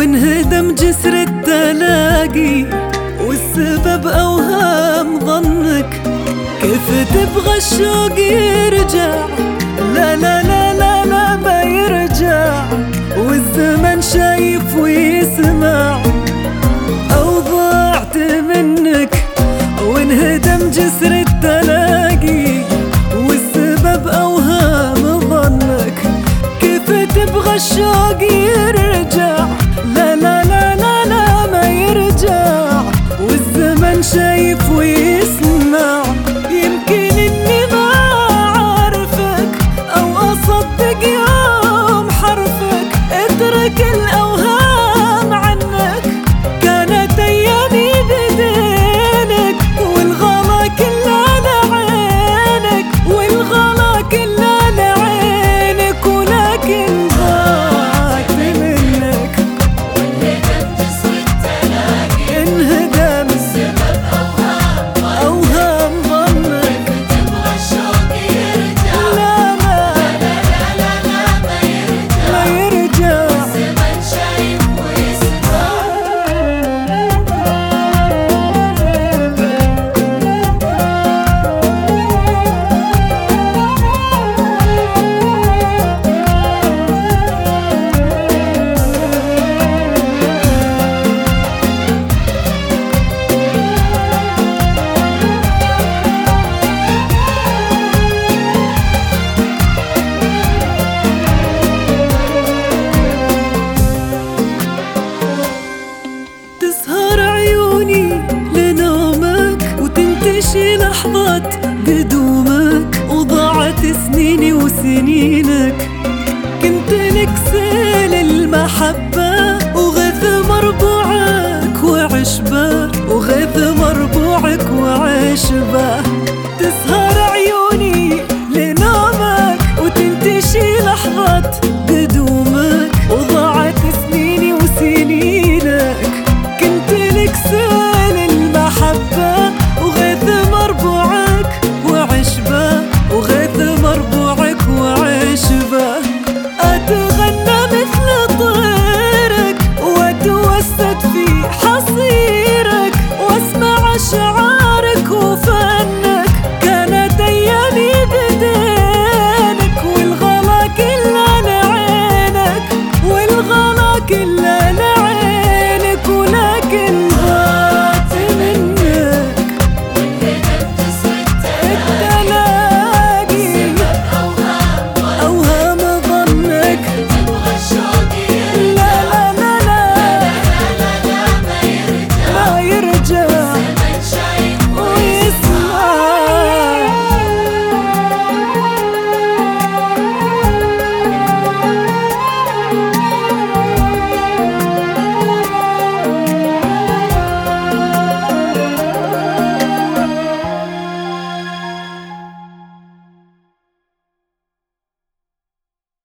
وانهدم جسر التلاقي والسبب أوهام ظنك. كيف تبغى الشوق يرجع؟ لا لا لا لا لا ما يرجع، والزمن شايف ويسمع. أو ضعت منك وانهدم جسر التلاقي والسبب أوهام ظنك. كيف تبغى الشوق يرجع؟ لا لا لا لا لا ما يرجع، والزمن شايف ويسمع. يمكن إني ما أعرفك أو أصدق يوم حرفك، اترك الأوهام عنك. كانت أيامي بدينك والغلا كله لعينك، والغلا كله لعينك، ولكن ضاعت منك. وانهدم جسر التلاقي انهدم السبب أوهام ظنك. كيف تبغى الشوق يرجع؟ لا لا لا لا لا لا ما يرجع، ما يرجع. الزمن شايف ويسمع. تسهر عيوني لنومك وتنتشي لحظات قدومك، وضاعت سنيني وسنينك. كنت لك سيل المحبة